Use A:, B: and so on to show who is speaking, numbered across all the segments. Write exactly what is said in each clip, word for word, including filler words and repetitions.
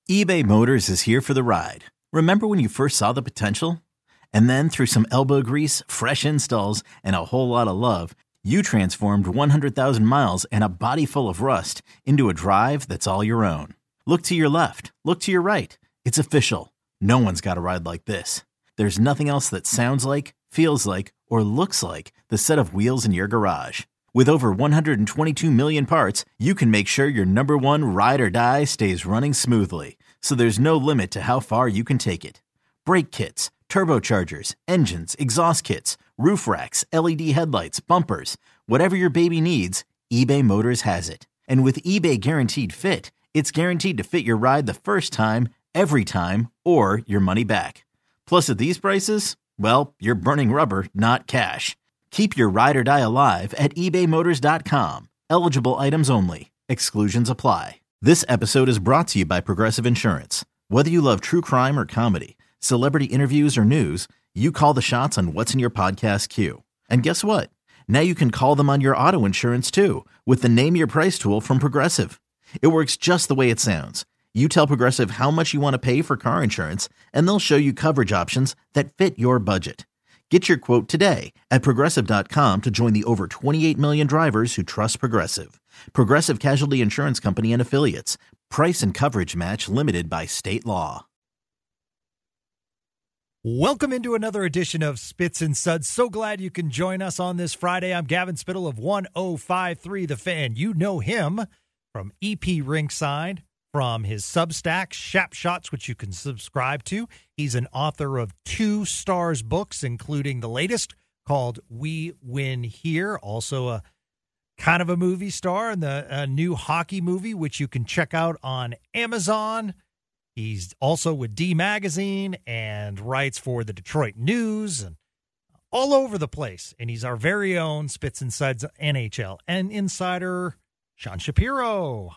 A: eBay Motors is here for the ride. Remember when you first saw the potential? And then through some elbow grease, fresh installs, and a whole lot of love, you transformed one hundred thousand miles and a body full of rust into a drive that's all your own. Look to your left. Look to your right. It's official. No one's got a ride like this. There's nothing else that sounds like, feels like, or looks like the set of wheels in your garage. With over one hundred twenty-two million parts, you can make sure your number one ride or die stays running smoothly. So there's no limit to how far you can take it. Brake kits, turbochargers, engines, exhaust kits, roof racks, L E D headlights, bumpers, whatever your baby needs, eBay Motors has it. And with eBay Guaranteed Fit, it's guaranteed to fit your ride the first time, every time, or your money back. Plus at these prices, well, you're burning rubber, not cash. Keep your ride or die alive at ebay motors dot com. Eligible items only. Exclusions apply. This episode is brought to you by Progressive Insurance. Whether you love true crime or comedy, celebrity interviews or news, you call the shots on what's in your podcast queue. And guess what? Now you can call them on your auto insurance too with the Name Your Price tool from Progressive. It works just the way it sounds. You tell Progressive how much you want to pay for car insurance, and they'll show you coverage options that fit your budget. Get your quote today at progressive dot com to join the over twenty-eight million drivers who trust Progressive. Progressive Casualty Insurance Company and Affiliates. Price and coverage match limited by state law.
B: Welcome into another edition of Spits and Suds. So glad you can join us on this Friday. I'm Gavin Spittle of one oh five point three The Fan. You know him from E P Rinkside, from his Substack, Shap Shots, which you can subscribe to. He's an author of two Stars books, including the latest called We Win Here, also a kind of a movie star in the a new hockey movie, which you can check out on Amazon. He's also with D Magazine and writes for the Detroit News and all over the place. And he's our very own Spits and Suds N H L and insider, Sean Shapiro.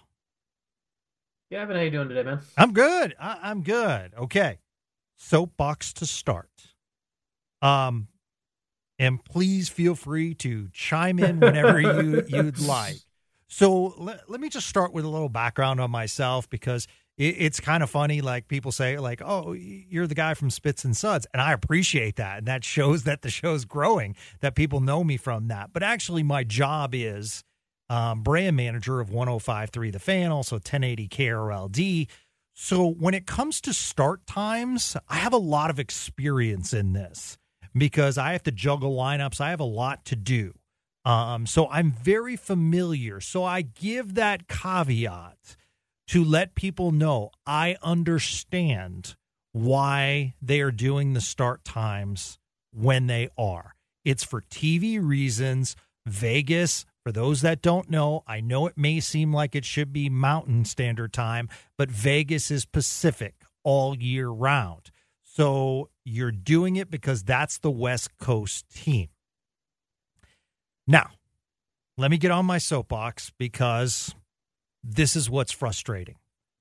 C: Gavin, how you doing today, man?
B: I'm good. I- I'm good. Okay. Soapbox to start. Um, and please feel free to chime in whenever you, you'd like. So let, let me just start with a little background on myself, because it, it's kind of funny. Like, people say, like, oh, you're the guy from Spits and Suds. And I appreciate that. And that shows that the show's growing, that people know me from that. But actually, my job is Um, brand manager of one oh five point three The Fan, also ten eighty K R L D. So when it comes to start times, I have a lot of experience in this because I have to juggle lineups. I have a lot to do. Um, so I'm very familiar. So I give that caveat to let people know I understand why they are doing the start times when they are. It's for T V reasons. Vegas, for those that don't know, I know it may seem like it should be Mountain Standard Time, but Vegas is Pacific all year round. So you're doing it because that's the West Coast team. Now, let me get on my soapbox, because this is what's frustrating.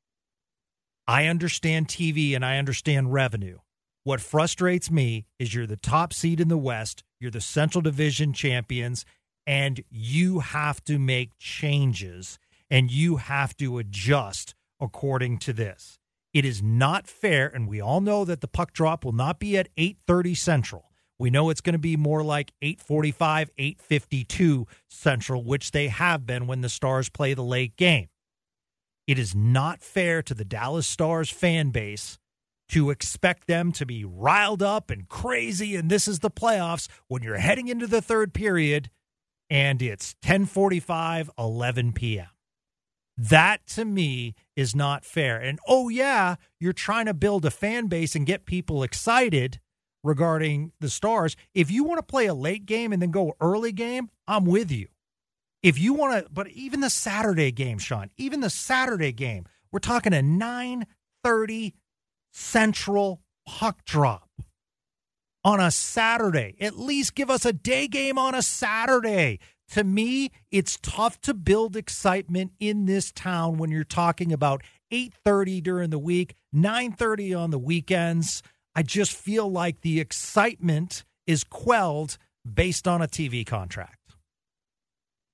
B: I understand T V and I understand revenue. What frustrates me is you're the top seed in the West, you're the Central Division champions, and you have to make changes, and you have to adjust according to this. It is not fair, and we all know that the puck drop will not be at eight thirty Central. We know it's going to be more like eight forty-five, eight fifty-two Central, which they have been when the Stars play the late game. It is not fair to the Dallas Stars fan base to expect them to be riled up and crazy, and this is the playoffs, when you're heading into the third period, and it's ten forty-five, eleven p.m. That, to me, is not fair. And, oh, yeah, you're trying to build a fan base and get people excited regarding the Stars. If you want to play a late game and then go early game, I'm with you. If you want to, but even the Saturday game, Sean, even the Saturday game, we're talking a nine thirty Central puck drop on a Saturday. At least give us a day game on a Saturday. To me, it's tough to build excitement in this town when you're talking about eight thirty during the week, nine thirty on the weekends. I just feel like the excitement is quelled based on a T V contract.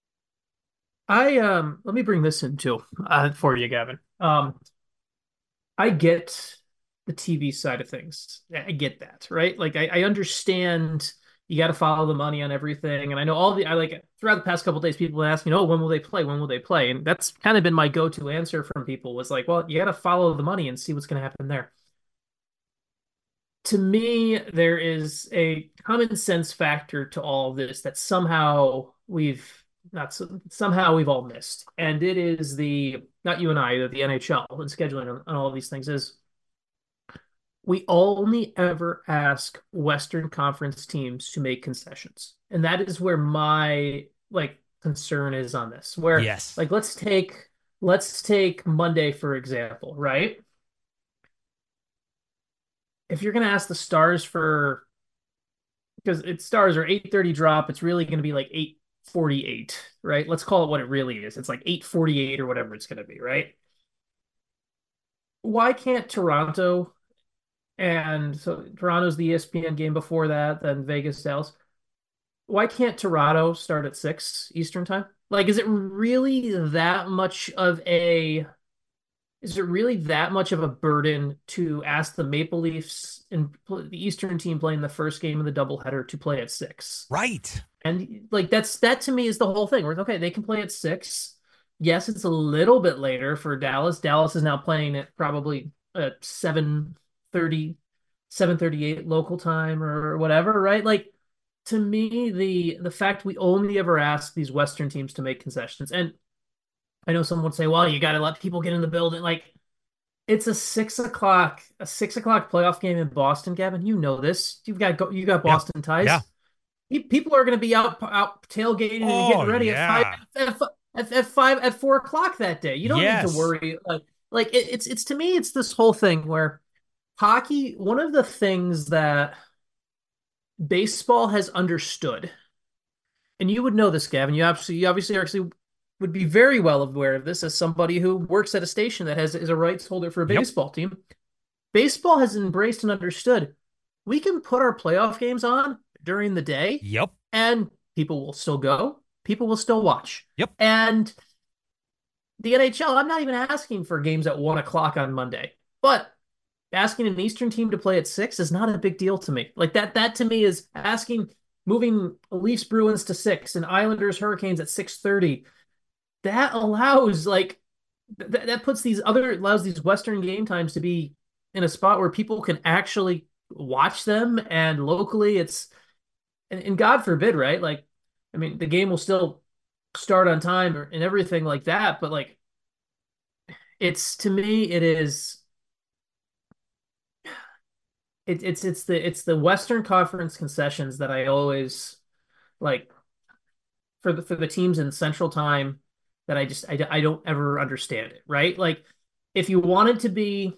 C: I um let me bring this in too uh, for you, Gavin. Um, I get the T V side of things. I get that, right? Like I, I understand you got to follow the money on everything. And I know all the I like throughout the past couple of days, people have asked me, oh, when will they play? When will they play? And that's kind of been my go-to answer from people was like, well, you got to follow the money and see what's going to happen there. To me, there is a common sense factor to all of this that somehow we've not so- somehow we've all missed. And it is the not you and I, the N H L and scheduling on, on all of these things is we only ever ask Western Conference teams to make concessions. And that is where my like concern is on this. Where
B: Yes.
C: like let's take let's take Monday for example, right? If you're going to ask the Stars for because it's Stars are eight thirty drop, it's really going to be like eight forty-eight, right? Let's call it what it really is. It's like eight forty-eight or whatever it's going to be, right? Why can't Toronto and so Toronto's the E S P N game before that, then Vegas, Dallas. Why can't Toronto start at six Eastern time? Like, is it really that much of a is it really that much of a burden to ask the Maple Leafs and the Eastern team playing the first game of the doubleheader to play at six?
B: Right.
C: And like that's that to me is the whole thing. Where okay, they can play at six. Yes, it's a little bit later for Dallas. Dallas is now playing at probably at seven thirty, seven thirty-eight local time or whatever, right? Like to me, the the fact we only ever ask these Western teams to make concessions, and I know someone would say, well, you got to let people get in the building. Like it's a six o'clock, a six o'clock playoff game in Boston, Gavin. You know this. You've got you got
B: Yeah.
C: Boston ties.
B: Yeah.
C: People are going to be out out tailgating and
B: Oh,
C: getting ready at five
B: yeah.
C: at, at, at five at four o'clock that day. You don't need to
B: Yes.
C: worry. Like like it, it's it's to me, it's this whole thing where hockey. One of the things that baseball has understood, and you would know this, Gavin. You obviously you obviously actually would be very well aware of this as somebody who works at a station that has is a rights holder for a
B: Yep.
C: baseball team. Baseball has embraced and understood we can put our playoff games on during the day
B: Yep.
C: and people will still go. People will still watch.
B: Yep.
C: And the N H L, I'm not even asking for games at one o'clock on Monday, but asking an Eastern team to play at six is not a big deal to me. Like that, that to me is asking moving Leafs Bruins to six and Islanders Hurricanes at six thirty. That allows like th- that puts these other allows these Western game times to be in a spot where people can actually watch them and locally it's and, and God forbid, right? Like, I mean, the game will still start on time and everything like that, but like, it's to me, it is. It, it's it's the it's the Western Conference concessions that I always like for the for the teams in Central Time that I just I, I don't ever understand it, right? Like if you wanted to be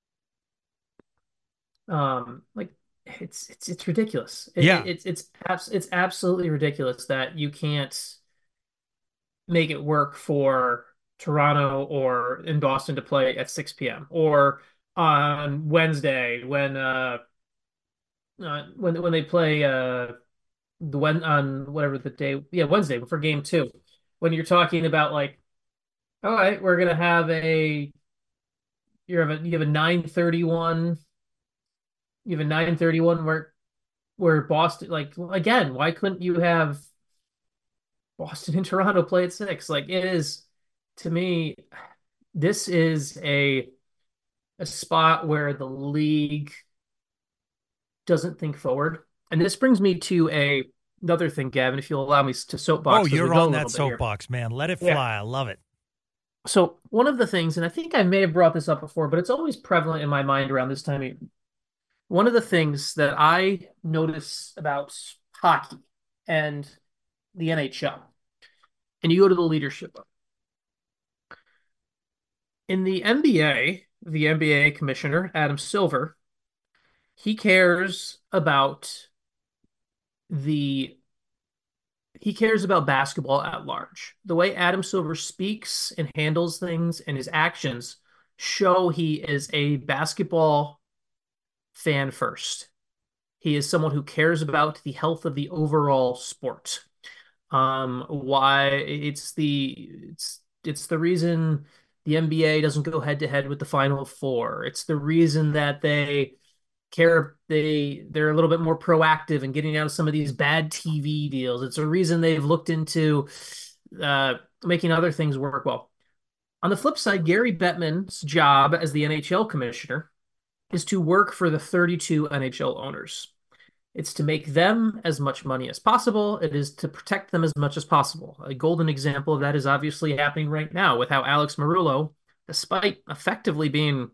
C: um like it's it's it's ridiculous. It,
B: Yeah.
C: it, it's it's abs it's absolutely ridiculous that you can't make it work for Toronto or in Boston to play at six p m or on Wednesday when uh, uh when when they play uh the when on whatever the day yeah Wednesday for game two when you're talking about like all right we're gonna have a you have a you have a nine thirty-one you have a nine thirty-one where where Boston like again why couldn't you have Boston and Toronto play at six like it is to me this is a a spot where the league doesn't think forward. And this brings me to a another thing, Gavin, if you'll allow me to soapbox.
B: Oh,
C: as we
B: you're
C: go a
B: on
C: little
B: that
C: bit here.
B: soapbox, man. Let it
C: Yeah.
B: fly. I love it.
C: So one of the things, and I think I may have brought this up before, but it's always prevalent in my mind around this time. One of the things that I notice about hockey and the N H L, and you go to the leadership of in the N B A, the N B A commissioner, Adam Silver, he cares about the he cares about basketball at large. The way Adam Silver speaks and handles things and his actions show he is a basketball fan first. He is someone who cares about the health of the overall sport. Um, why it's the it's it's the reason the N B A doesn't go head to head with the Final Four. It's the reason that they care they they're a little bit more proactive in getting out of some of these bad T V deals. It's a reason they've looked into uh, making other things work well. On the flip side, Gary Bettman's job as the N H L commissioner is to work for the thirty-two N H L owners. It's to make them as much money as possible. It is to protect them as much as possible. A golden example of that is obviously happening right now with how Alex Marullo, despite effectively being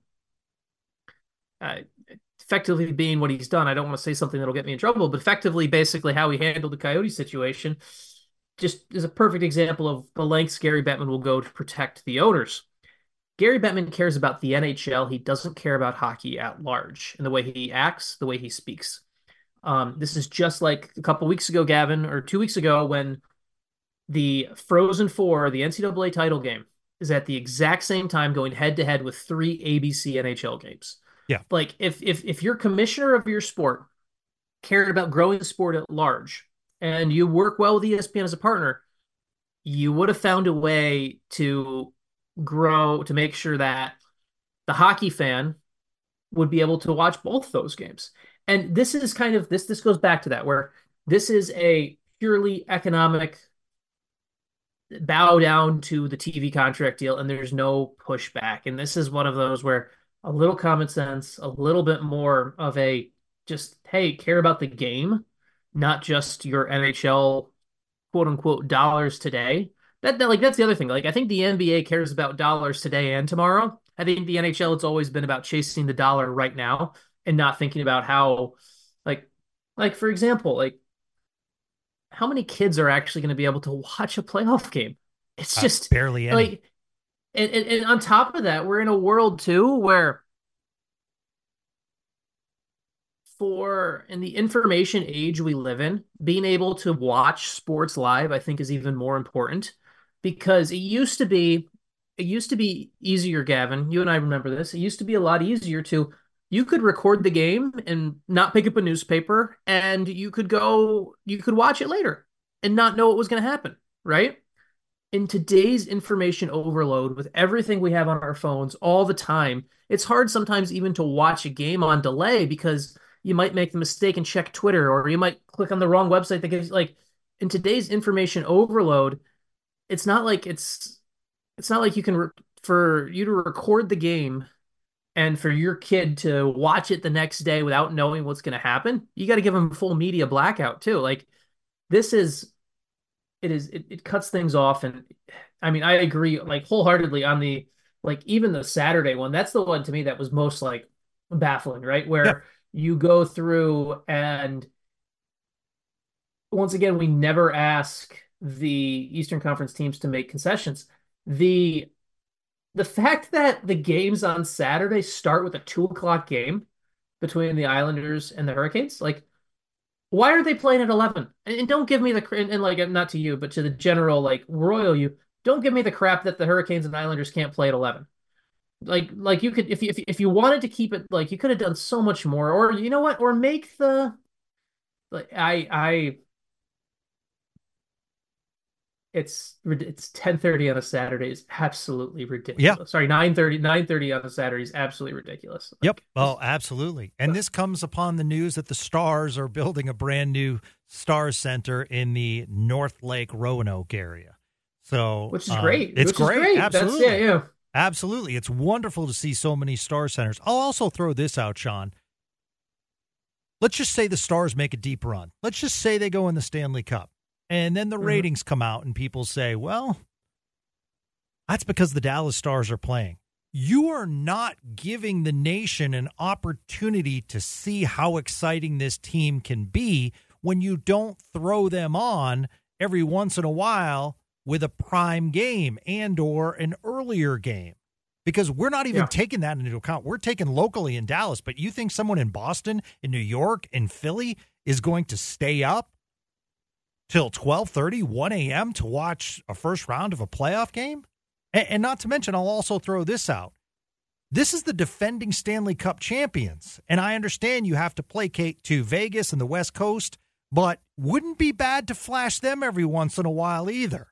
C: uh, effectively being what he's done, I don't want to say something that'll get me in trouble, but effectively basically how he handled the Coyote situation just is a perfect example of the lengths Gary Bettman will go to protect the owners. Gary Bettman cares about the N H L. He doesn't care about hockey at large and the way he acts, the way he speaks. Um, this is just like a couple weeks ago, Gavin, or two weeks ago, when the Frozen Four, the N C double A title game, is at the exact same time going head to head with three A B C N H L games.
B: Yeah.
C: Like if if if your commissioner of your sport cared about growing the sport at large and you work well with E S P N as a partner, you would have found a way to grow, to make sure that the hockey fan would be able to watch both those games. And this is kind of this this goes back to that, where this is a purely economic bow down to the T V contract deal, and there's no pushback. And this is one of those where a little common sense, a little bit more of a just, hey, care about the game, not just your N H L quote unquote dollars today. That, that like that's the other thing. Like I think the N B A cares about dollars today and tomorrow. I think the N H L, it's always been about chasing the dollar right now and not thinking about how, like, like for example, like how many kids are actually going to be able to watch a playoff game? It's just
B: uh, barely any.
C: Like, and, and, and on top of that, we're in a world too where for in the information age we live in, being able to watch sports live, I think, is even more important, because it used to be, it used to be easier, Gavin. You and I remember this. It used to be a lot easier to, you could record the game and not pick up a newspaper, and you could go, you could watch it later and not know what was going to happen, right? In today's information overload, with everything we have on our phones all the time, it's hard sometimes even to watch a game on delay, because you might make the mistake and check Twitter, or you might click on the wrong website that gives, like, in today's information overload, it's not like it's it's not like you can re- for you to record the game and for your kid to watch it the next day without knowing what's going to happen. You got to give them full media blackout too. Like this is it is it, it cuts things off. And I mean, I agree like wholeheartedly on the, like, even the Saturday one. That's the one to me that was most like baffling, right? Where
B: Yep.
C: you go through, and once again, we never ask the Eastern Conference teams to make concessions. The the fact that the games on Saturday start with a two o'clock game between the Islanders and the Hurricanes, like, why are they playing at eleven? And, and don't give me the and, and like not to you, but to the general like royal you, don't give me the crap that the Hurricanes and Islanders can't play at eleven. Like, like you could, if you, if you, if you wanted to keep it, like you could have done so much more, or you know what, or make the, like I, I, it's it's ten thirty on a Saturday is absolutely ridiculous.
B: Yeah.
C: Sorry, nine thirty, nine thirty on a Saturday is absolutely ridiculous. Like,
B: Yep. Oh, absolutely. And this comes upon the news that the Stars are building a brand new Stars Center in the North Lake Roanoke area. So,
C: which is
B: um,
C: great.
B: It's
C: which
B: great.
C: Is great.
B: Absolutely.
C: That's, yeah, yeah.
B: Absolutely. It's wonderful to see so many Star Centers. I'll also throw this out, Sean. Let's just say the Stars make a deep run. Let's just say they go in the Stanley Cup. And then the
C: Mm-hmm.
B: ratings come out and people say, well, that's because the Dallas Stars are playing. You are not giving the nation an opportunity to see how exciting this team can be when you don't throw them on every once in a while with a prime game and or an earlier game. Because we're not even
C: Yeah.
B: taking that into account. We're taking locally in Dallas, but you think someone in Boston, in New York, in Philly is going to stay up till twelve thirty, one a.m. to watch a first round of a playoff game? And, and not to mention, I'll also throw this out. This is the defending Stanley Cup champions. And I understand you have to placate to Vegas and the West Coast, but wouldn't be bad to flash them every once in a while either.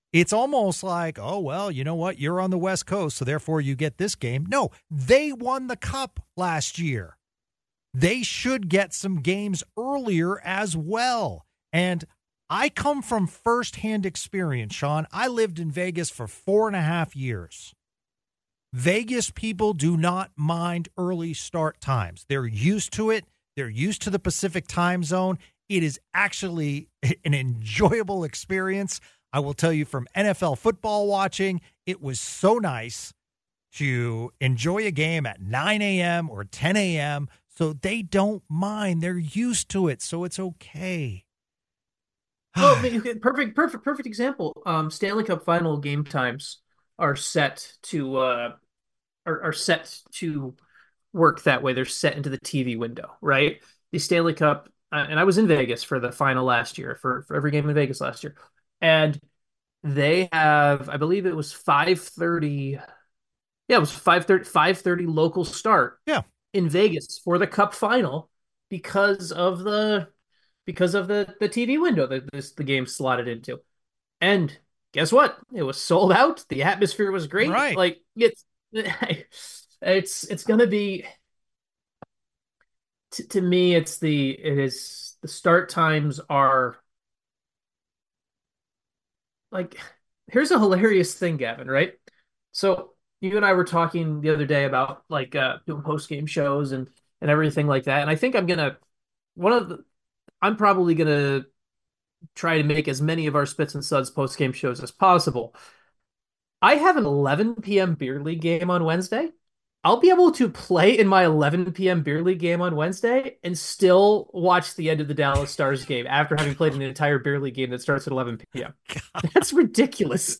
B: It's almost like, oh, well, you know what? You're on the West Coast, so therefore you get this game. No, they won the Cup last year. They should get some games earlier as well. And I come from firsthand experience, Sean. I lived in Vegas for four and a half years. Vegas people do not mind early start times. They're used to it. They're used to the Pacific time zone. It is actually an enjoyable experience. I will tell you from N F L football watching, it was so nice to enjoy a game at nine a.m. or ten a.m. So they don't mind. They're used to it. So it's okay.
C: Well, perfect, perfect, perfect example. Um, Stanley Cup final game times are set to uh, are, are set to work that way. They're set into the T V window, right? The Stanley Cup, uh, and I was in Vegas for the final last year, for, for every game in Vegas last year. And they have, I believe it was five thirty. Yeah, it was five thirty, five thirty local start.
B: Yeah.
C: In Vegas for the Cup final because of the because of the, the T V window that this the game slotted into. And guess what? It was sold out. The atmosphere was great.
B: Right.
C: Like it's it's it's gonna be to, to me, it's the it is the start times are like, here's a hilarious thing, Gavin, right? So you and I were talking the other day about like uh, doing post game shows and and everything like that. And I think I'm gonna one of the I'm probably gonna try to make as many of our Spits and Suds post game shows as possible. I have an eleven p.m. beer league game on Wednesday. I'll be able to play in my eleven p.m. beer league game on Wednesday and still watch the end of the Dallas Stars game after having played an entire beer league game that starts at eleven p.m. That's ridiculous.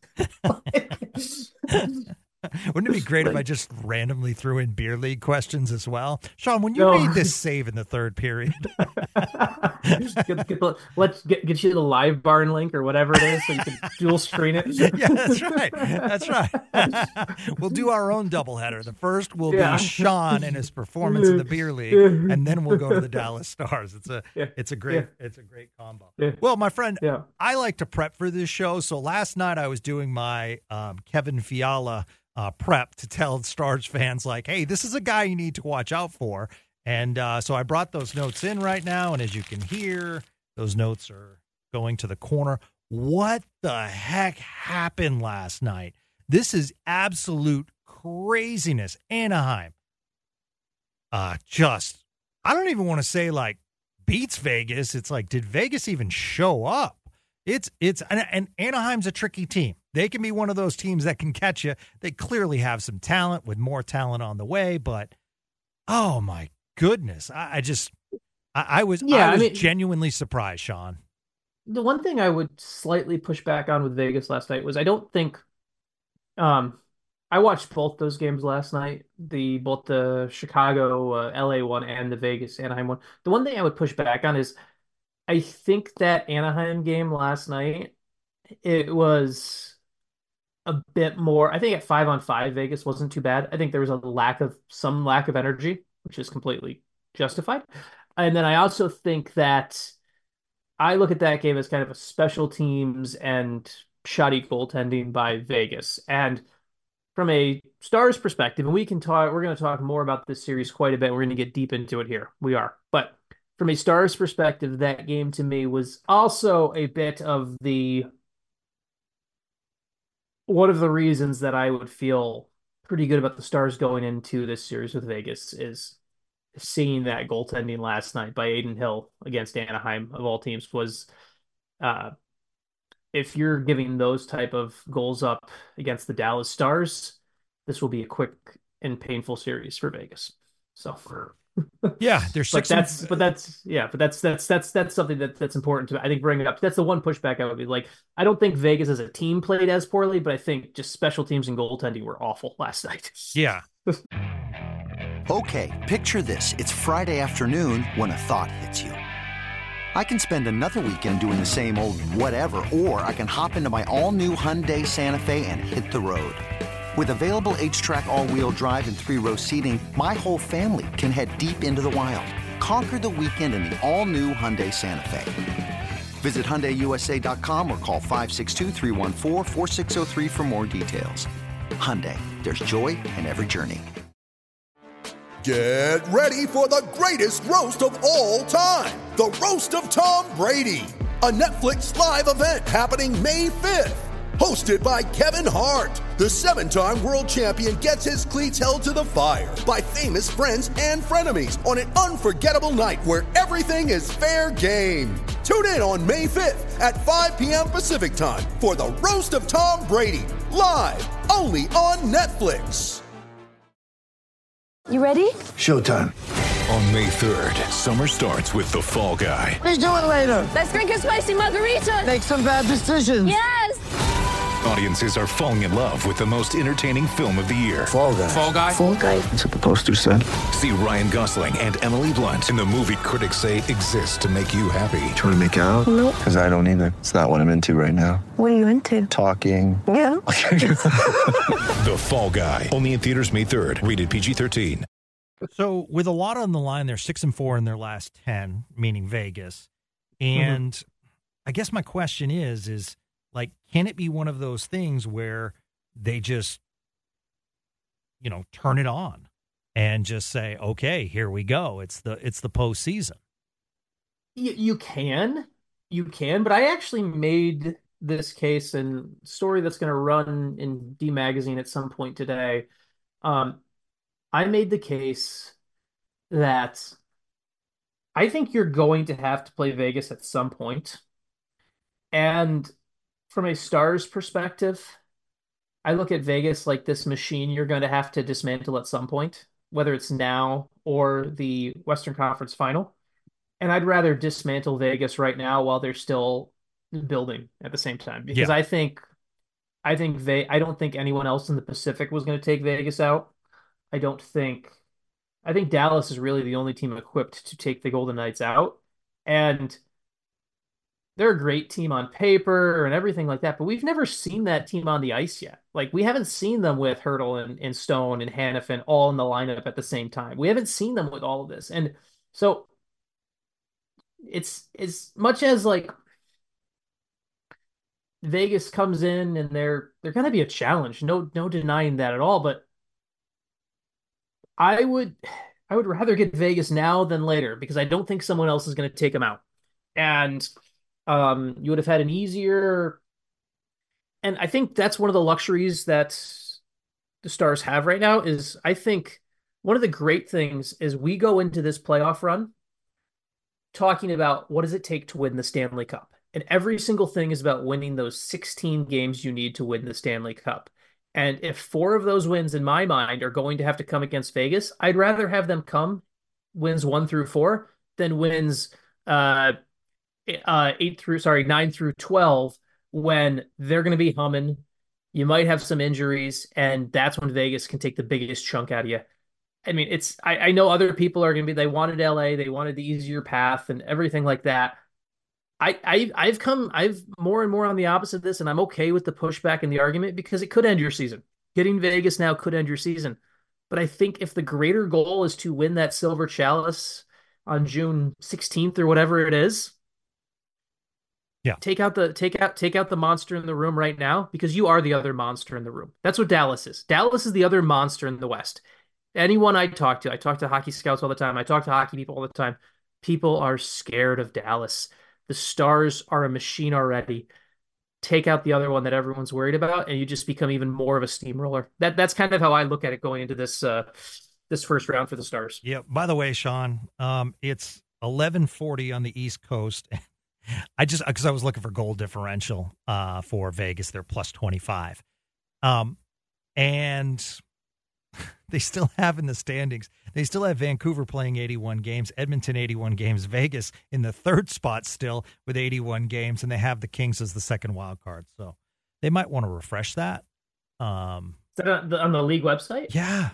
B: Wouldn't it be great like, if I just randomly threw in beer league questions as well? Sean, when you
C: no.
B: made this save in the third period.
C: get, get the, let's get, get you the live barn link or whatever it is so you can dual screen it.
B: Yeah, that's right. That's right. We'll do our own doubleheader. The first will yeah. be Sean and his performance in the beer league, and then we'll go to the Dallas Stars. It's a yeah. it's a great yeah. it's a great combo.
C: Yeah.
B: Well, my friend,
C: yeah.
B: I like to prep for this show. So last night I was doing my um, Kevin Fiala Uh, prep to tell Stars fans like, hey, this is a guy you need to watch out for. And uh, so I brought those notes in right now. And as you can hear, those notes are going to the corner. What the heck happened last night? This is absolute craziness. Anaheim. Uh, just, I don't even want to say like beats Vegas. It's like, did Vegas even show up? It's, it's, and, and Anaheim's a tricky team. They can be one of those teams that can catch you. They clearly have some talent with more talent on the way, but oh my goodness. I, I just, I, I was, yeah, I was I mean, genuinely surprised, Sean.
C: The one thing I would slightly push back on with Vegas last night was I don't think, um, I watched both those games last night, the, both the Chicago, uh, L A one and the Vegas Anaheim one. The one thing I would push back on is I think that Anaheim game last night, it was a bit more. I think at five on five, Vegas wasn't too bad. I think there was a lack of some lack of energy, which is completely justified. And then I also think that I look at that game as kind of a special teams and shoddy goaltending by Vegas. And from a Stars perspective, and we can talk, we're going to talk more about this series quite a bit. We're going to get deep into it here. We are. But from a Stars perspective, that game to me was also a bit of the one of the reasons that I would feel pretty good about the Stars going into this series with Vegas is seeing that goaltending last night by Adin Hill against Anaheim, of all teams, was uh, if you're giving those type of goals up against the Dallas Stars, this will be a quick and painful series for Vegas. So
B: yeah, there's
C: but that's and... but that's yeah, but that's that's that's that's something that that's important to I think bring it up. That's the one pushback I would be like. I don't think Vegas as a team played as poorly, but I think just special teams and goaltending were awful last night.
B: Yeah.
D: Okay, picture this: it's Friday afternoon when a thought hits you. I can spend another weekend doing the same old whatever, or I can hop into my all-new Hyundai Santa Fe and hit the road. With available H-Track all-wheel drive and three-row seating, my whole family can head deep into the wild. Conquer the weekend in the all-new Hyundai Santa Fe. Visit Hyundai U S A dot com or call five six two, three one four, four six zero three for more details. Hyundai, there's joy in every journey.
E: Get ready for the greatest roast of all time, the Roast of Tom Brady, a Netflix live event happening May fifth. Hosted by Kevin Hart, the seven-time world champion gets his cleats held to the fire by famous friends and frenemies on an unforgettable night where everything is fair game. Tune in on May fifth at five p.m. Pacific time for the Roast of Tom Brady, live only on Netflix.
F: You ready?
G: Showtime.
H: On May third, summer starts with The Fall Guy.
F: Let's do it later. Let's drink a spicy margarita.
G: Make some bad decisions.
F: Yes.
H: Audiences are falling in love with the most entertaining film of the year.
G: Fall Guy.
H: Fall Guy?
F: Fall Guy.
G: That's what the poster said.
H: See Ryan Gosling and Emily Blunt in the movie critics say exists to make you happy.
G: Trying to make it out?
F: Nope.
G: Because I don't either. It's not what I'm into right now.
F: What are you into?
G: Talking.
F: Yeah.
H: The Fall Guy. Only in theaters May third. Rated P G thirteen.
B: So with a lot on the line, they're six and four in their last ten, meaning Vegas. And mm-hmm. I guess my question is, is like, can it be one of those things where they just, you know, turn it on and just say, okay, here we go. It's the, it's the postseason.
C: You, you can, you can, but I actually made this case and story that's going to run in D Magazine at some point today. Um, I made the case that I think you're going to have to play Vegas at some point. And from a Stars perspective, I look at Vegas like this machine you're going to have to dismantle at some point, whether it's now or the Western Conference Final. And I'd rather dismantle Vegas right now while they're still building at the same time. Because
B: Yeah.
C: I think I think Ve- I don't think anyone else in the Pacific was going to take Vegas out. I don't think I think Dallas is really the only team equipped to take the Golden Knights out. And they're a great team on paper and everything like that, but we've never seen that team on the ice yet. Like, we haven't seen them with Hurdle and, and Stone and Hanifin all in the lineup at the same time. We haven't seen them with all of this. And so it's as much as like Vegas comes in and they're they're going to be a challenge. No no denying that at all, but I would I would rather get Vegas now than later because I don't think someone else is going to take them out. And um, you would have had an easier, and I think that's one of the luxuries that the Stars have right now is I think one of the great things is we go into this playoff run talking about what does it take to win the Stanley Cup. And every single thing is about winning those sixteen games you need to win the Stanley Cup. And if four of those wins, in my mind, are going to have to come against Vegas, I'd rather have them come wins one through four than wins uh, uh, eight through, sorry, nine through twelve when they're going to be humming. You might have some injuries, and that's when Vegas can take the biggest chunk out of you. I mean, it's I, I know other people are going to be, they wanted L A, they wanted the easier path and everything like that. I, I, I've come, I've more and more on the opposite of this, and I'm okay with the pushback and the argument because it could end your season. Getting Vegas now could end your season. But I think if the greater goal is to win that Silver Chalice on June sixteenth or whatever it is,
B: yeah,
C: take out the take out take out the monster in the room right now because you are the other monster in the room. That's what Dallas is. Dallas is the other monster in the West. Anyone I talk to, I talk to hockey scouts all the time. I talk to hockey people all the time. People are scared of Dallas. The Stars are a machine already. Take out the other one that everyone's worried about, and you just become even more of a steamroller. That that's kind of how I look at it going into this uh, this first round for the Stars.
B: Yeah. By the way, Sean, um, it's eleven forty on the East Coast. I just because I was looking for goal differential uh, for Vegas, they're plus twenty-five, um, and they still have in the standings. They still have Vancouver playing eighty-one games, Edmonton eighty-one games, Vegas in the third spot still with eighty-one games, and they have the Kings as the second wild card. So they might want to refresh that. Um,
C: Is that on the, on the league website?
B: Yeah.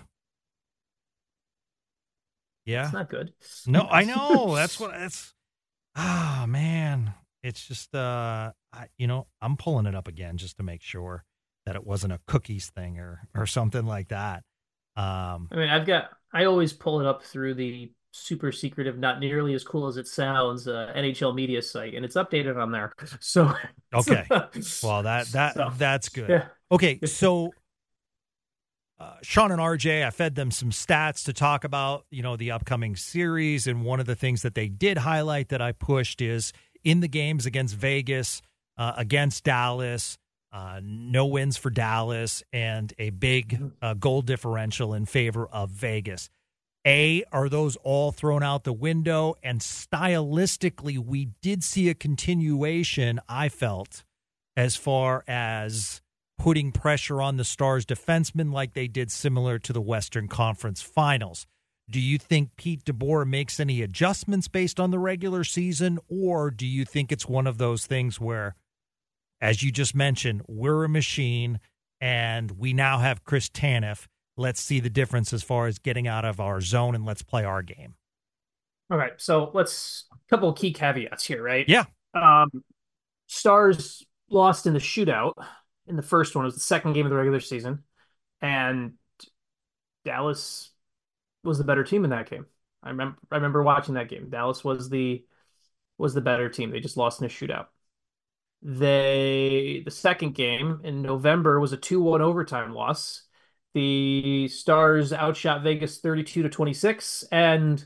B: Yeah.
C: It's not good.
B: No, I know. That's what it's. Ah, oh, man. It's just, uh, I, you know, I'm pulling it up again just to make sure that it wasn't a cookies thing or, or something like that. Um,
C: I mean, I've got, I always pull it up through the super secretive, not nearly as cool as it sounds, uh, N H L media site, and it's updated on there. So
B: okay, well that that
C: so,
B: that's good.
C: Yeah.
B: Okay, so uh, Sean and R J, I fed them some stats to talk about, you know, the upcoming series, and one of the things that they did highlight that I pushed is in the games against Vegas, uh, against Dallas. Uh, no wins for Dallas and a big uh, goal differential in favor of Vegas. A, are those all thrown out the window? And stylistically, we did see a continuation, I felt, as far as putting pressure on the Stars defensemen like they did similar to the Western Conference Finals. Do you think Pete DeBoer makes any adjustments based on the regular season, or do you think it's one of those things where, as you just mentioned, we're a machine, and we now have Chris Tanev. Let's see the difference as far as getting out of our zone, and let's play our game.
C: All right, so let's a couple of key caveats here, right?
B: Yeah.
C: Um, Stars lost in the shootout in the first one. It was the second game of the regular season, and Dallas was the better team in that game. I remember I remember watching that game. Dallas was the was the better team. They just lost in a shootout. They the second game in November was a two one overtime loss. The Stars outshot Vegas thirty-two to twenty-six, and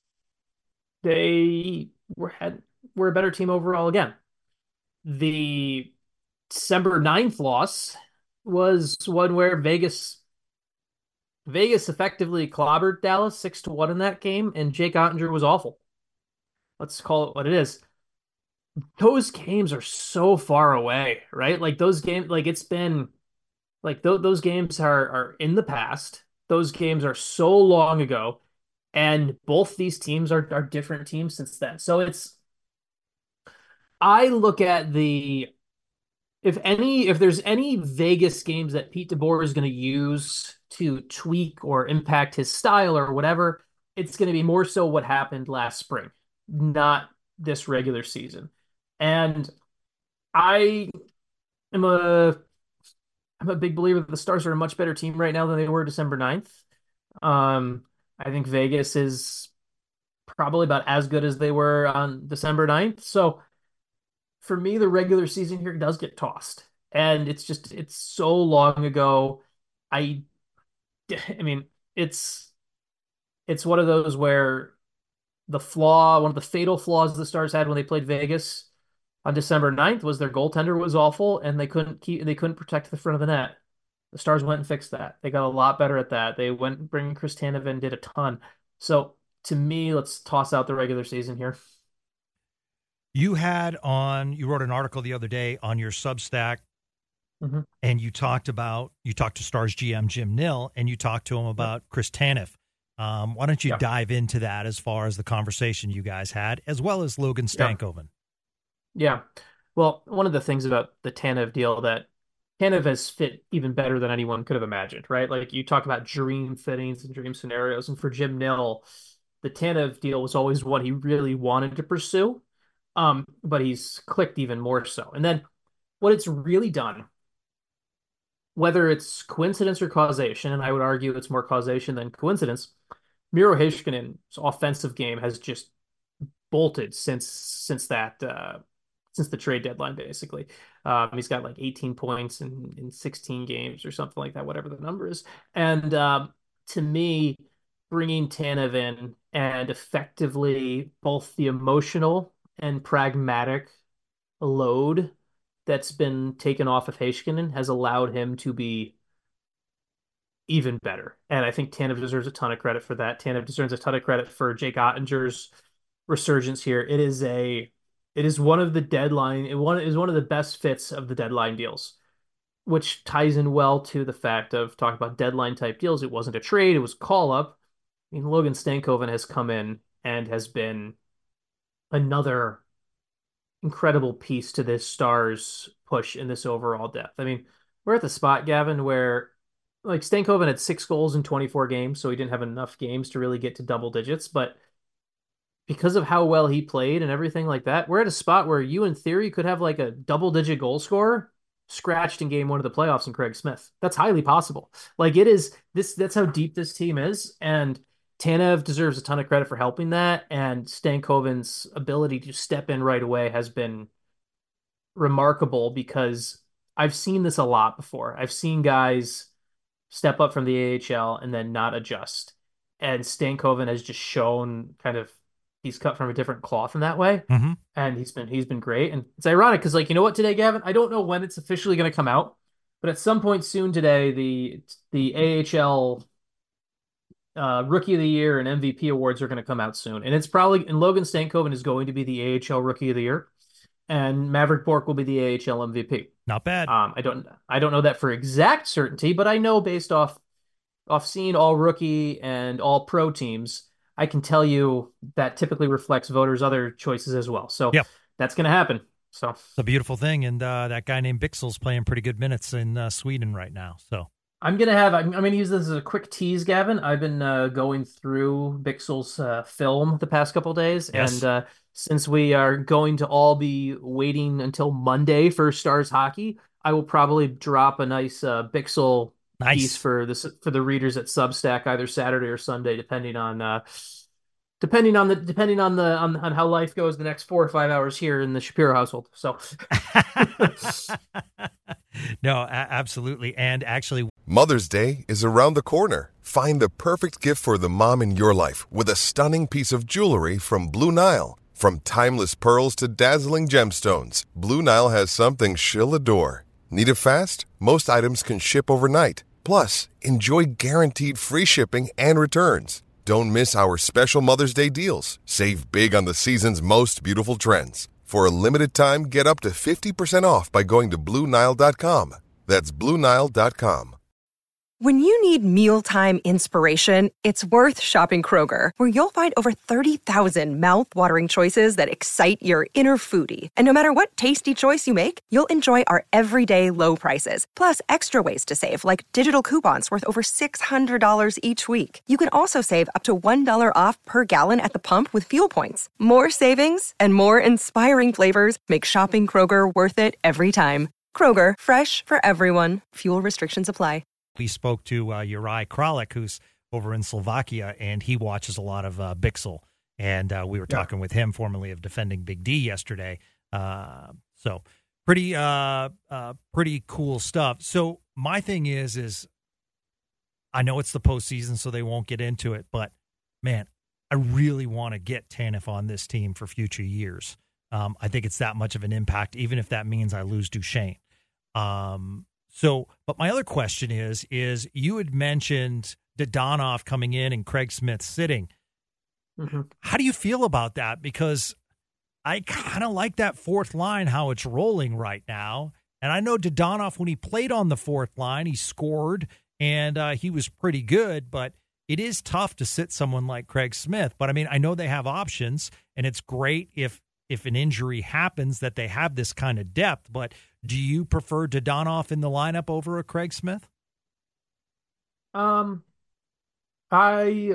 C: they were had were a better team overall again. The December ninth loss was one where Vegas Vegas effectively clobbered Dallas six to one in that game, and Jake Ottinger was awful. Let's call it what it is. Those games are so far away, right? Like those games, like it's been like th- those games are are in the past. Those games are so long ago, and both these teams are are different teams since then. So it's I look at the if any if there's any Vegas games that Pete DeBoer is going to use to tweak or impact his style or whatever, it's going to be more so what happened last spring, not this regular season. And I am a I'm a big believer that the Stars are a much better team right now than they were December ninth. Um, I think Vegas is probably about as good as they were on December ninth. So for me, the regular season here does get tossed. And it's just it's so long ago. I I mean, it's it's one of those where the flaw, one of the fatal flaws the Stars had when they played Vegas on December ninth was their goaltender was awful, and they couldn't keep they couldn't protect the front of the net. The Stars went and fixed that. They got a lot better at that. They went bringing Chris Tanev in, did a ton. So to me, let's toss out the regular season here.
B: You had on you wrote an article the other day on your Substack, mm-hmm. and you talked about you talked to Stars G M Jim Nill, and you talked to him about yep. Chris Tanev. Um, why don't you yep. dive into that as far as the conversation you guys had, as well as Logan Stankoven?
C: Yeah. Well, one of the things about the Tanev deal that Tanev has fit even better than anyone could have imagined, right? Like you talk about dream fittings and dream scenarios. And for Jim Nill, the Tanev deal was always what he really wanted to pursue. Um, but he's clicked even more so. And then what it's really done, whether it's coincidence or causation, and I would argue it's more causation than coincidence, Miro Heiskanen's offensive game has just bolted since since that uh, since the trade deadline, basically. Um, he's got like eighteen points in, in sixteen games or something like that, whatever the number is. And um, to me, bringing Tanev in and effectively both the emotional and pragmatic load that's been taken off of Heiskanen has allowed him to be even better. And I think Tanev deserves a ton of credit for that. Tanev deserves a ton of credit for Jake Ottinger's resurgence here. It is a it is one of the deadline it one is one of the best fits of the deadline deals, which ties in well to the fact of talking about deadline type deals. It wasn't a trade, it was call up. I mean, Logan Stankoven has come in and has been another incredible piece to this Stars push in this overall depth. I mean, we're at the spot, Gavin, where like Stankoven had six goals in twenty-four games, so he didn't have enough games to really get to double digits. But because of how well he played and everything like that, we're at a spot where you, in theory, could have like a double digit goal scorer scratched in game one of the playoffs in Craig Smith. That's highly possible. Like it is this, that's how deep this team is. And Tanev deserves a ton of credit for helping that, and Stankoven's ability to step in right away has been remarkable because I've seen this a lot before. I've seen guys step up from the A H L and then not adjust. And Stankoven has just shown kind of he's cut from a different cloth in that way.
B: Mm-hmm.
C: And he's been he's been great. And it's ironic because, like, you know what, today, Gavin? I don't know when it's officially going to come out, but at some point soon today, the the A H L uh, Rookie of the Year and M V P awards are going to come out soon. And it's probably and Logan Stankoven is going to be the A H L Rookie of the Year, and Maverick Bourque will be the A H L M V P.
B: Not bad.
C: Um, I don't I don't know that for exact certainty, but I know based off off seeing all rookie and all pro teams, I can tell you that typically reflects voters' other choices as well. So
B: yep.
C: That's going to happen. So
B: it's a beautiful thing, and uh, that guy named Bixel's playing pretty good minutes in uh, Sweden right now. So
C: I'm gonna have I'm, I'm gonna use this as a quick tease, Gavin. I've been uh, going through Bixel's uh, film the past couple days,
B: yes.
C: and uh, since we are going to all be waiting until Monday for Stars hockey, I will probably drop a nice uh, Bixel
B: nice.
C: piece for this for the readers at Substack either Saturday or Sunday, depending on uh, depending on the depending on the on, on how life goes the next four or five hours here in the Shapiro household. So.
B: No, a- absolutely. And actually,
I: Mother's Day is around the corner. Find the perfect gift for the mom in your life with a stunning piece of jewelry from Blue Nile. From timeless pearls to dazzling gemstones, Blue Nile has something she'll adore. Need it fast? Most items can ship overnight. Plus, enjoy guaranteed free shipping and returns. Don't miss our special Mother's Day deals. Save big on the season's most beautiful trends. For a limited time, get up to fifty percent off by going to Blue Nile dot com. That's Blue Nile dot com.
J: When you need mealtime inspiration, it's worth shopping Kroger, where you'll find over thirty thousand mouth-watering choices that excite your inner foodie. And no matter what tasty choice you make, you'll enjoy our everyday low prices, plus extra ways to save, like digital coupons worth over six hundred dollars each week. You can also save up to one dollar off per gallon at the pump with fuel points. More savings and more inspiring flavors make shopping Kroger worth it every time. Kroger, fresh for everyone. Fuel restrictions apply.
B: We spoke to uh, Uri Kralik, who's over in Slovakia, and he watches a lot of uh, Bixel. And uh, we were talking yeah. with him, formerly of Defending Big D, yesterday. Uh, so pretty, uh, uh, pretty cool stuff. So my thing is, is I know it's the postseason, so they won't get into it. But man, I really want to get Tanev on this team for future years. Um, I think it's that much of an impact, even if that means I lose Duchesne. Um, So, but my other question is, is you had mentioned Dadonov coming in and Craig Smith sitting. Mm-hmm. How do you feel about that? Because I kind of like that fourth line, how it's rolling right now. And I know Dadonov, when he played on the fourth line, he scored and uh, he was pretty good, but it is tough to sit someone like Craig Smith. But I mean, I know they have options, and it's great if, if an injury happens that they have this kind of depth, but do you prefer Dadonov in the lineup over a Craig Smith?
C: Um, I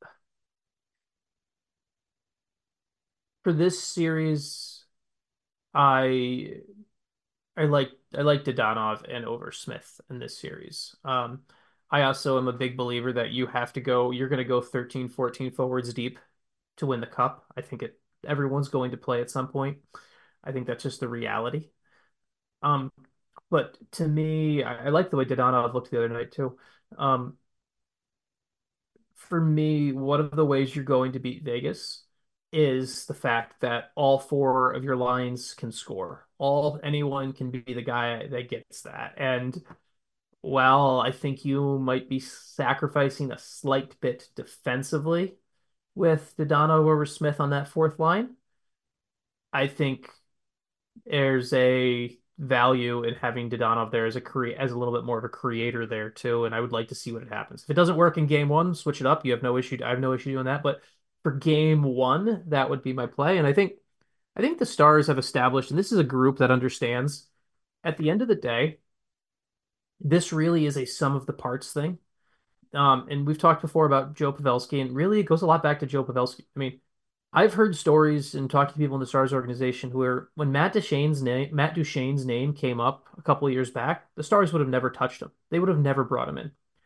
C: for this series, I I like I like Dadonov and over Smith in this series. Um, I also am a big believer that you have to go. You're going to go thirteen, fourteen forwards deep to win the cup. I think it. Everyone's going to play at some point. I think that's just the reality. Um, but to me, I, I like the way Dadonov looked the other night too. Um, for me, one of the ways you're going to beat Vegas is the fact that all four of your lines can score. All anyone can be the guy that gets that. And while I think you might be sacrificing a slight bit defensively with Dadonov over Smith on that fourth line, I think there's a value in having Dadonov there as a crea- as a little bit more of a creator there too, and I would like to see what happens. If it doesn't work in game one, switch it up. You have no issue. I have no issue doing that. But for game one, that would be my play. And I think I think the Stars have established, and this is a group that understands, at the end of the day, this really is a sum of the parts thing. Um, and we've talked before about Joe Pavelski, and really it goes a lot back to Joe Pavelski. I mean, I've heard stories and talked to people in the Stars organization who are, when Matt Duchene's name, Matt Duchene's name came up a couple of years back, the Stars would have never touched him. They would have never brought him in.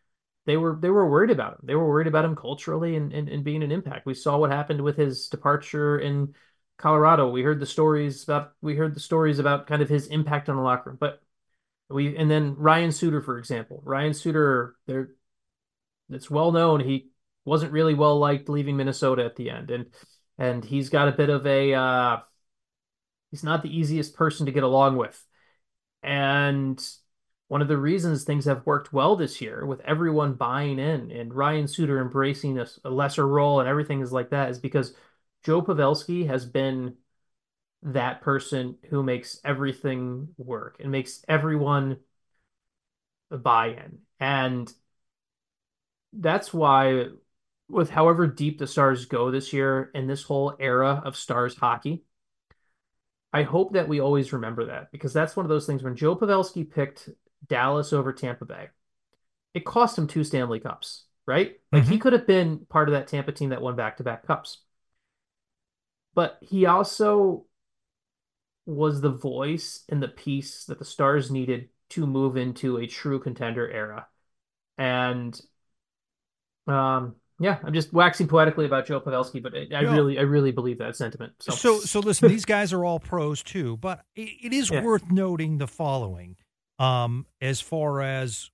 C: they were they were worried about him. They were worried about him culturally and, and, and being an impact. We saw what happened with his departure in Colorado. We heard the stories about we heard the stories about kind of his impact on the locker room. But we and then Ryan Suter, for example. Ryan Suter, there it's well known he wasn't really well liked leaving Minnesota at the end. And and he's got a bit of a uh he's not the easiest person to get along with. And one of the reasons things have worked well this year with everyone buying in and Ryan Suter embracing a, a lesser role and everything is like that is because Joe Pavelski has been that person who makes everything work and makes everyone buy in. And that's why with however deep the Stars go this year in this whole era of Stars hockey, I hope that we always remember that because that's one of those things when Joe Pavelski picked Dallas over Tampa Bay, it cost him two Stanley Cups, right? Like mm-hmm. he could have been part of that Tampa team that won back-to-back cups. But he also was the voice and the piece that the Stars needed to move into a true contender era. And um, yeah, I'm just waxing poetically about Joe Pavelski, but I, I
B: yeah.
C: really, I really believe that sentiment. So,
B: so, so listen, these guys are all pros too, but it, it is yeah. worth noting the following. Um, as far as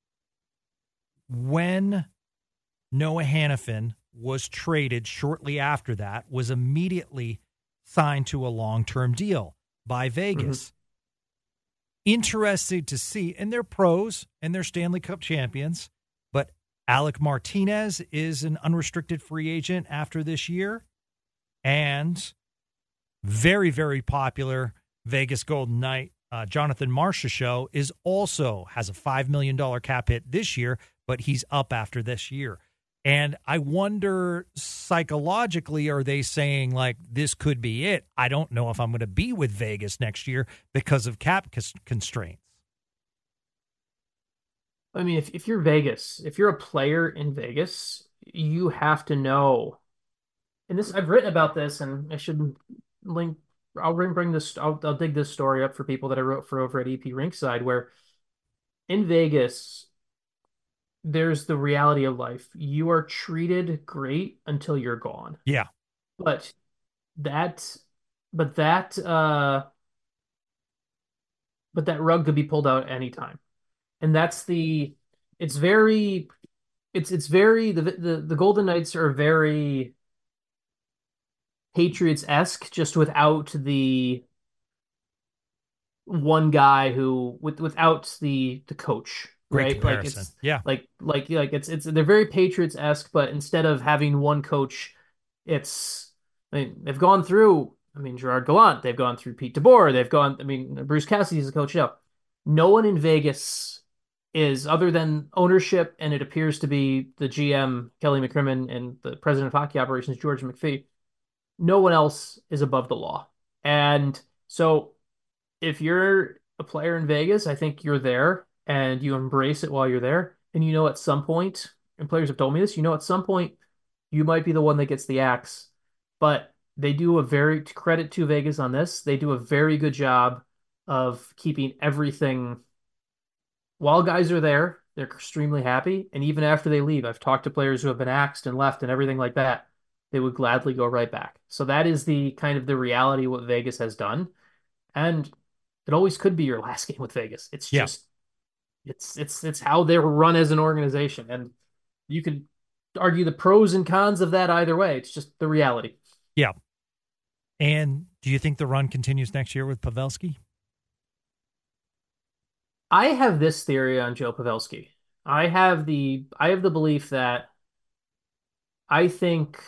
B: when Noah Hanifin was traded shortly after that, was immediately signed to a long-term deal by Vegas. Mm-hmm. Interested to see, and they're pros and they're Stanley Cup champions, but Alec Martinez is an unrestricted free agent after this year, and very, very popular Vegas Golden Knight Uh, Jonathan Marchessault is also has a five million dollars cap hit this year, but he's up after this year. And I wonder psychologically, are they saying like this could be it? I don't know if I'm going to be with Vegas next year because of cap cons- constraints.
C: I mean, if, if you're Vegas, if you're a player in Vegas, you have to know. And this, I've written about this, and I should link. I'll bring this. I'll, I'll dig this story up for people that I wrote for over at E P Rinkside, where in Vegas, there's the reality of life. You are treated great until you're gone.
B: Yeah,
C: but that, but that, uh, but that rug could be pulled out anytime, and that's the. It's very, it's it's very the the the Golden Knights are very Patriots-esque, just without the one guy who with without the the coach,
B: Great
C: right?
B: Comparison.
C: Like it's
B: yeah,
C: like like like it's it's they're very Patriots-esque, but instead of having one coach, it's I mean they've gone through. I mean Gerard Gallant, they've gone through Pete DeBoer, they've gone. I mean Bruce Cassidy's a coach now. No one in Vegas is other than ownership, and it appears to be the G M Kelly McCrimmon and the president of hockey operations George McPhee. No one else is above the law. And so if you're a player in Vegas, I think you're there and you embrace it while you're there. And you know at some point, and players have told me this, you know at some point you might be the one that gets the axe. But they do a very, credit to Vegas on this, they do a very good job of keeping everything, while guys are there, they're extremely happy. And even after they leave, I've talked to players who have been axed and left and everything like that. They would gladly go right back. So that is the kind of the reality of what Vegas has done. And it always could be your last game with Vegas. It's
B: yeah.
C: just, it's, it's, it's how they're run as an organization. And you could argue the pros and cons of that either way. It's just the reality.
B: Yeah. And do you think the run continues next year with Pavelski?
C: I have this theory on Joe Pavelski. I have the, I have the belief that I think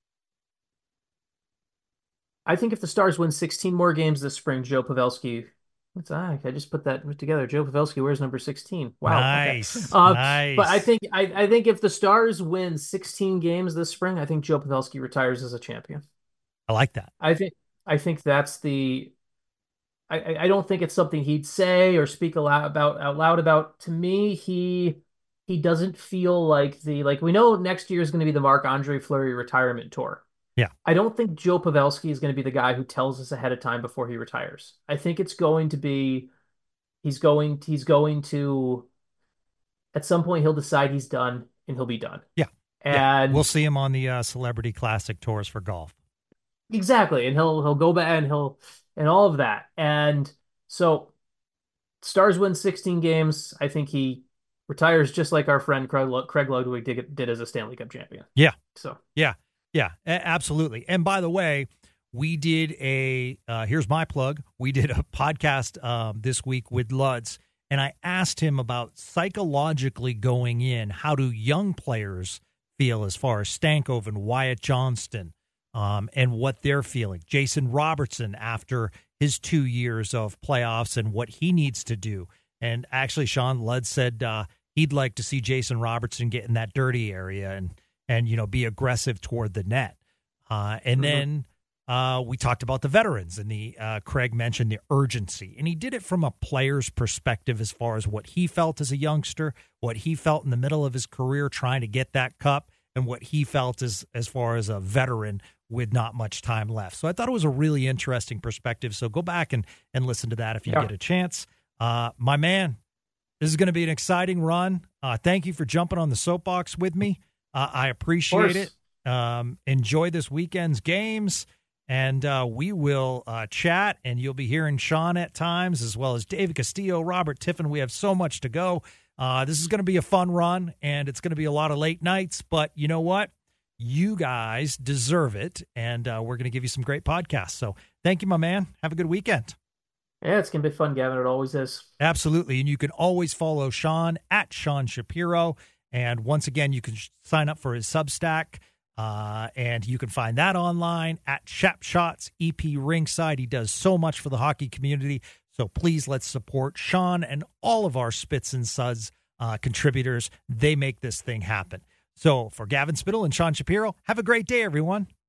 C: I think if the Stars win sixteen more games this spring, Joe Pavelski, what's that? I just put that together. Joe Pavelski wears number sixteen. Wow.
B: Nice.
C: Okay. Uh,
B: nice.
C: But I think I, I think if the Stars win sixteen games this spring, I think Joe Pavelski retires as a champion.
B: I like that.
C: I think I think that's the I, I don't think it's something he'd say or speak aloud about out loud about. To me, he he doesn't feel like the like we know next year is going to be the Marc-Andre Fleury retirement tour.
B: Yeah.
C: I don't think Joe Pavelski is going to be the guy who tells us ahead of time before he retires. I think it's going to be he's going he's going to at some point he'll decide he's done and he'll be done.
B: Yeah.
C: And
B: yeah. We'll see him on the uh, Celebrity Classic tours for golf.
C: Exactly. And he'll he'll go back and he'll and all of that. And so Stars win sixteen games. I think he retires just like our friend Craig, Craig Ludwig did, did as a Stanley Cup champion.
B: Yeah.
C: So
B: yeah, yeah, absolutely. And by the way, we did a uh, here's my plug. We did a podcast um, this week with Luds, and I asked him about psychologically going in. How do young players feel as far as Stankoven, Wyatt Johnston, um, and what they're feeling? Jason Robertson after his two years of playoffs and what he needs to do. And actually, Sean Ludd said uh, he'd like to see Jason Robertson get in that dirty area and, and you know, be aggressive toward the net. Uh, and mm-hmm. then uh, we talked about the veterans, and the uh, Craig mentioned the urgency. And he did it from a player's perspective as far as what he felt as a youngster, what he felt in the middle of his career trying to get that cup, and what he felt as, as far as a veteran with not much time left. So I thought it was a really interesting perspective. So go back and, and listen to that if you yeah. get a chance. Uh, my man, this is going to be an exciting run. Uh, thank you for jumping on the soapbox with me. Uh, I appreciate it. Um, enjoy this weekend's games, and uh, we will uh, chat, and you'll be hearing Sean at times, as well as David Castillo, Robert Tiffin. We have so much to go. Uh, this is going to be a fun run, and it's going to be a lot of late nights, but you know what? You guys deserve it, and uh, we're going to give you some great podcasts. So thank you, my man. Have a good weekend.
C: Yeah, it's going to be fun, Gavin. It always is.
B: Absolutely. And you can always follow Sean at Sean Shapiro. And once again, you can sign up for his Substack. Uh, and you can find that online at Shap Shots E P Ringside. He does so much for the hockey community. So please let's support Sean and all of our Spits and Suds uh, contributors. They make this thing happen. So for Gavin Spittle and Sean Shapiro, have a great day, everyone.